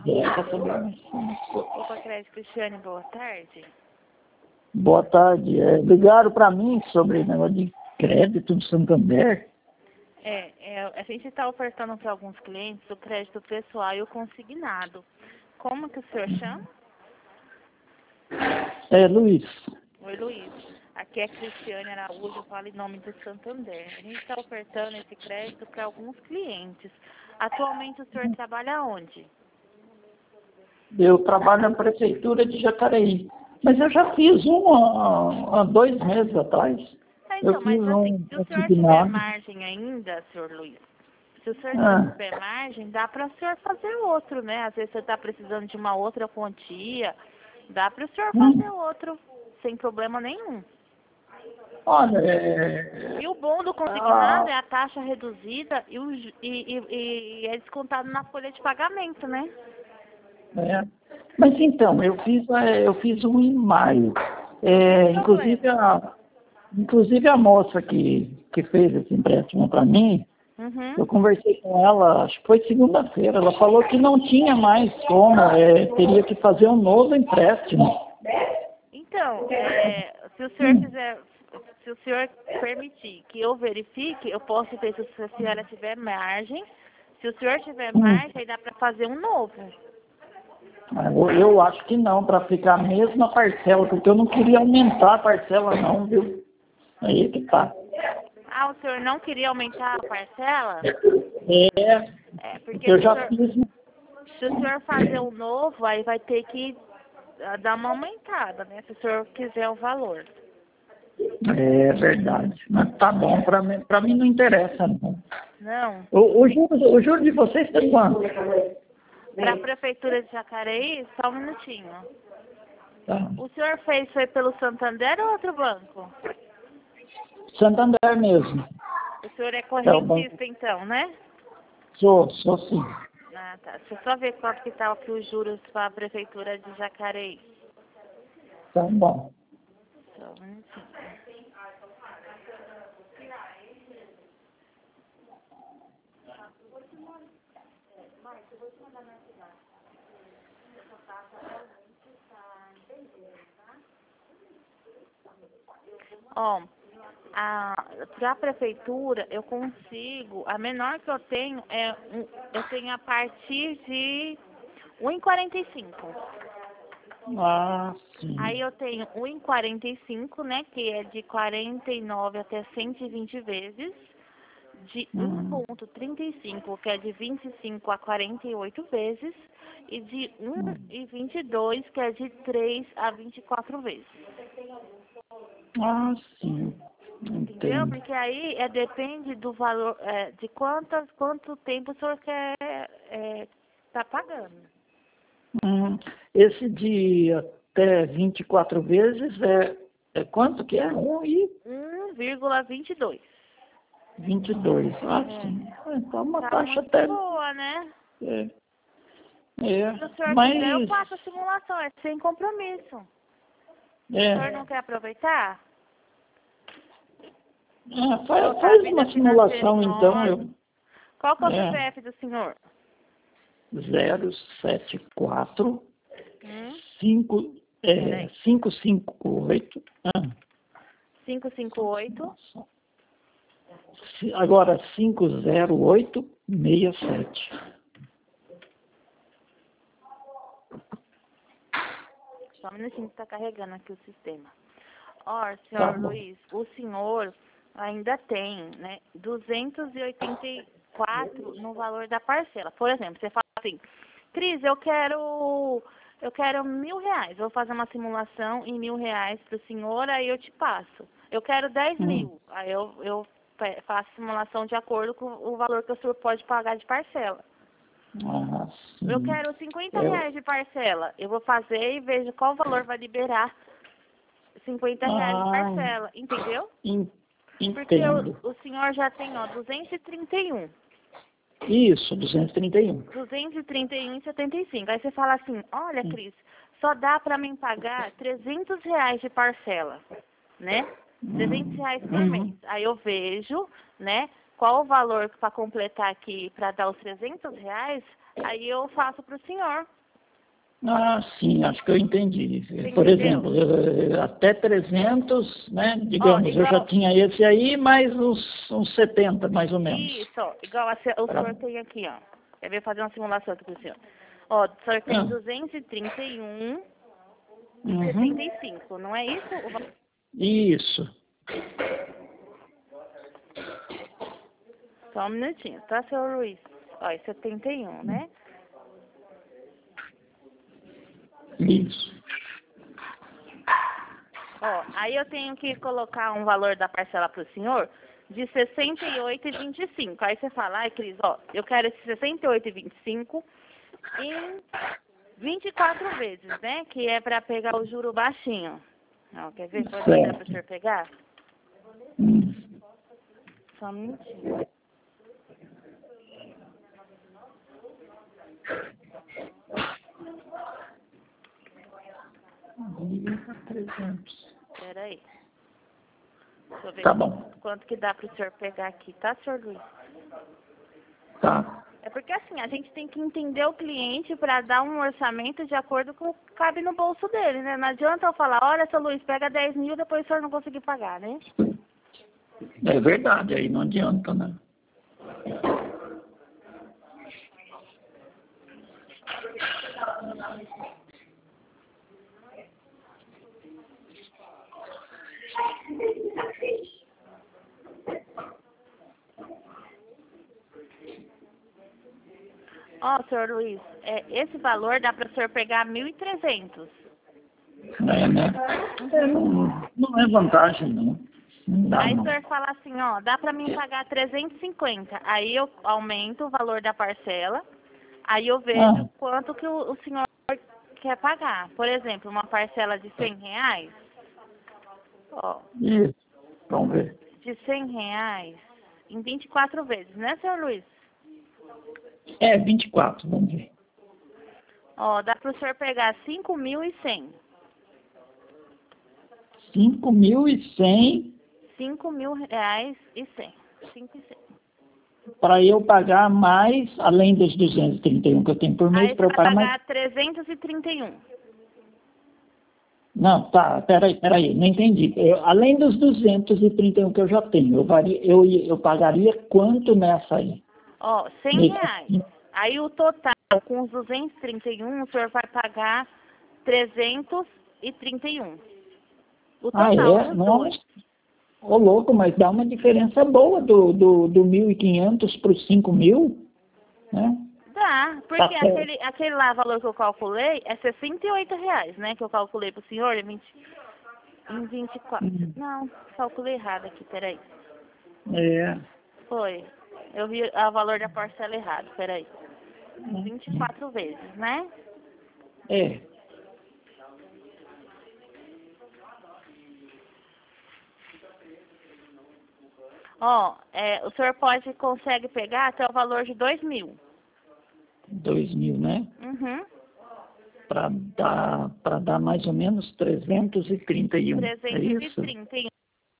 Opa, Crédito Cristiane, boa tarde. Boa tarde. Ligaram para mim sobre negócio de crédito no Santander. A gente está ofertando para alguns clientes o crédito pessoal e o consignado. Como que o senhor chama? Luiz. Oi, Luiz. Aqui é Cristiane Araújo, falo em nome do Santander. A gente está ofertando esse crédito para alguns clientes. Atualmente o senhor trabalha onde? Eu trabalho na prefeitura de Jacareí. Mas eu já fiz há 2 meses atrás. Então, mas assim, se o senhor tiver margem ainda, senhor Luiz, se o senhor não tiver margem, dá para o senhor fazer outro, né? Às vezes você está precisando de uma outra quantia, dá para o senhor fazer outro, sem problema nenhum. Olha, E o bom do consignado é a taxa reduzida e é descontado na folha de pagamento, né? Mas então, eu fiz um em maio. Inclusive a moça que fez esse empréstimo para mim, eu conversei com ela, acho que foi segunda-feira, ela falou que não tinha mais como, teria que fazer um novo empréstimo. Então, se o senhor permitir que eu verifique, eu posso ver se a senhora tiver margem. Se o senhor tiver margem, aí dá para fazer um novo. Eu acho que não, para ficar a mesma parcela, porque eu não queria aumentar a parcela não, viu? Aí que tá. Ah, o senhor não queria aumentar a parcela? Porque eu já fiz. Se o senhor fazer um novo, aí vai ter que dar uma aumentada, né? Se o senhor quiser o valor. É verdade. Mas tá bom, para mim não interessa não. Não? O juro de vocês tem quanto? Para a Prefeitura de Jacareí, só um minutinho. Tá. O senhor foi pelo Santander ou outro banco? Santander mesmo. O senhor é correntista, então, né? Sou sim. Ah, tá. Deixa eu só ver quanto que tá aqui os juros para a Prefeitura de Jacareí. Tá bom. Só um minutinho. Ó, para a prefeitura eu consigo, a menor que eu tenho eu tenho a partir de 1,45. Ah, sim. Aí eu tenho 1,45, né, que é de 49 até 120 vezes, de 1,35, que é de 25 a 48 vezes, e de 1,22, que é de 3 a 24 vezes. Ah, sim. Entendeu? Entendo. Porque aí depende do valor, de quanto tempo o senhor quer tá pagando. Esse de até 24 vezes é quanto que é? 1,22. 22. Ah, sim. Então uma Tá taxa muito até... boa, né? Se o senhor quiser, eu faço a simulação, é sem compromisso. O senhor não quer aproveitar? Faz uma simulação, então. Qual que é o CPF do senhor? 074 558 558 agora 50867. Só um minutinho que está carregando aqui o sistema. Ó, senhor Luiz, o senhor ainda tem, né, 284 no valor da parcela. Por exemplo, você fala assim, Cris, eu quero R$1.000. Vou fazer uma simulação em R$1.000 para o senhor, aí eu te passo. Eu quero 10 mil. Aí eu faço simulação de acordo com o valor que o senhor pode pagar de parcela. Eu quero R$50 de parcela. Eu vou fazer e vejo qual valor vai liberar R$50 de parcela, entendeu? Porque o senhor já tem, 231. Isso, 231. 231,75. Aí você fala assim, olha, Cris, só dá para mim pagar R$300 de parcela, né? R$300 por mês. Aí eu vejo, né, qual o valor para completar aqui para dar os R$ 300, aí eu faço para o senhor. Ah, sim, acho que eu entendi. Você Por entendeu? exemplo, até 300, né? Digamos, eu já Igual, tinha esse aí, mais uns 70, mais ou menos. isso, ó, igual o senhor tem aqui, ó. Quer ver fazer uma simulação aqui para o senhor? Ó, o senhor tem 231 e Uhum. 75, não é isso? Isso. Só um minutinho, tá, senhor Luiz? Ó, é 71, né? Isso. Ó, aí eu tenho que colocar um valor da parcela para o senhor de 68,25. Aí você fala, ai, Cris, ó, eu quero esse 68,25 em 24 vezes, né? Que é para pegar o juro baixinho. Ó, quer ver? Pode dar para o senhor pegar? Só um minutinho. Espera aí. Deixa eu ver Tá bom. quanto que dá para o senhor pegar aqui, tá, senhor Luiz? Tá. É porque assim, a gente tem que entender o cliente para dar um orçamento de acordo com o que cabe no bolso dele, né? Não adianta eu falar, olha, seu Luiz, pega 10 mil, depois o senhor não conseguir pagar, né? É verdade, aí não adianta, né? Ó, senhor Luiz, esse valor dá para o senhor pegar 1.300. É, né? Não é vantagem, não. Não dá, Aí o não. senhor fala assim, ó, dá para mim pagar 350. Aí eu aumento o valor da parcela, aí eu vejo quanto que o senhor quer pagar. Por exemplo, uma parcela de R$ 100, ó, Isso. Vamos ver. de R$ 100 em 24 vezes, né, senhor Luiz? É, 24, vamos ver. Ó, dá para o senhor pegar 5.100. 5.100 R$ 5.100 e 5.100. para eu pagar mais, além dos 231 que eu tenho por mês, Aí você para eu vai pagar pagar mais. 331. Não, tá, peraí, não entendi. Além dos 231 que eu já tenho, eu pagaria quanto nessa aí? Ó, R$ 100. Aí o total, com os 231, o senhor vai pagar 331. O Ah, total é? dos Nossa, dois. ô louco, mas dá uma diferença boa do 1.500 para os 5.000, né? Dá, porque Tá certo. aquele lá valor que eu calculei é R$ 68, né? Que eu calculei pro senhor em 24. Não, calculei errado aqui, peraí. É. Foi. Eu vi o valor da parcela errado, peraí. 24 vezes, né? É. Ó, o senhor consegue pegar até o valor de 2.000. 2.000, né? Uhum. Para dar mais ou menos 331. É isso? 331.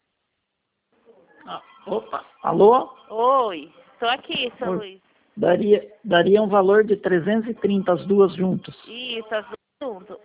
Ah, opa, alô? Oi, estou aqui, seu Luiz. Daria um valor de 330 as duas juntas. Isso, as duas juntas.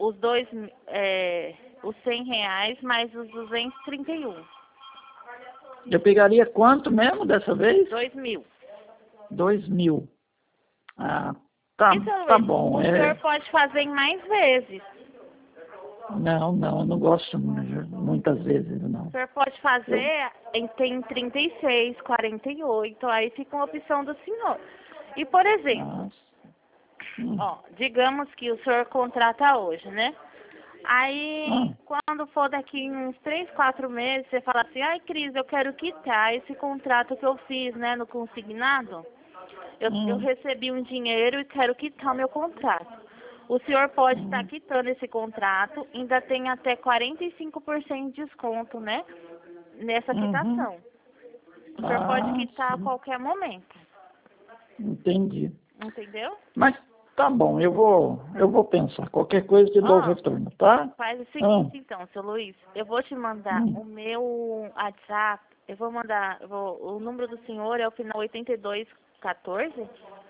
Os R$ 100 mais os 231. Eu pegaria quanto mesmo dessa vez? 2.000. 2.000. Ah, tá, E, seu tá Luiz, bom. o senhor pode fazer em mais vezes. Não, eu não gosto muitas vezes, não. O senhor pode fazer tem 36, 48, aí fica uma opção do senhor. E, por exemplo, ó, digamos que o senhor contrata hoje, né? Aí, quando for daqui uns 3, 4 meses, você fala assim, ai, Cris, eu quero quitar esse contrato que eu fiz, né, no consignado. Eu recebi um dinheiro e quero quitar o meu contrato. O senhor pode estar quitando esse contrato, ainda tem até 45% de desconto, né, nessa quitação. O senhor pode quitar a qualquer momento. Entendi. Entendeu? Mas tá bom, eu vou pensar. Qualquer coisa eu dou retorno, tá? Faz o seguinte então, seu Luiz. Eu vou te mandar o meu WhatsApp. Eu vou mandar, o número do senhor é o final 8214?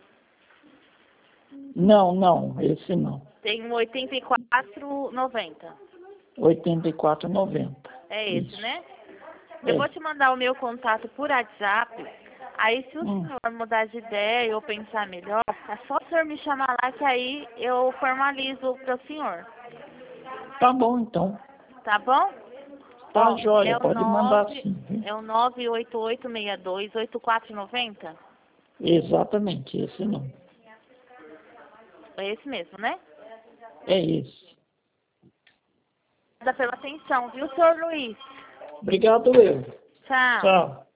Não, esse não. Tem um 8490. 84,90. É esse, Isso. né? Eu vou te mandar o meu contato por WhatsApp. Aí, se o senhor mudar de ideia ou pensar melhor, é só o senhor me chamar lá que aí eu formalizo para o senhor. Tá bom, então. Tá bom? Tá, Ó, joia, pode mandar sim. É o 98862-8490? Exatamente, esse não. É esse mesmo, né? É esse. Obrigada pela atenção, viu, senhor Luiz? Obrigado, eu. Tchau. Tchau.